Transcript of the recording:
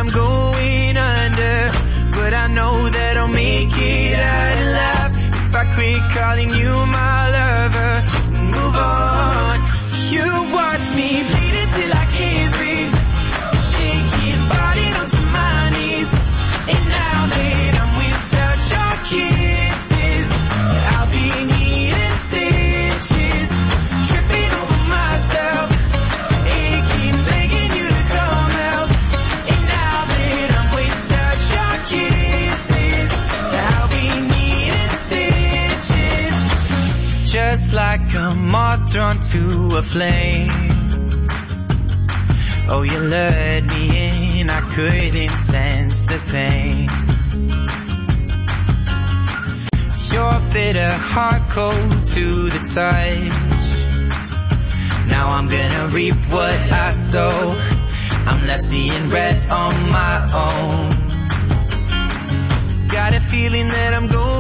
I'm going under, but I know that I'll make it out alive if I quit calling you my lover and move on. You watch me bleeding till I can't breathe, shaking, falling onto my knees. And now that I'm without your kisses, I'll be needing stitches, tripping over myself, aching, begging you to come out. And now that I'm without your kisses, I'll be needing stitches. Just like a moth drawn to a flame, oh, you lured me in, I couldn't sense the pain. Your bitter heart cold to the touch. Now I'm gonna reap what I sow. I'm left seeing red on my own. Got a feeling that I'm going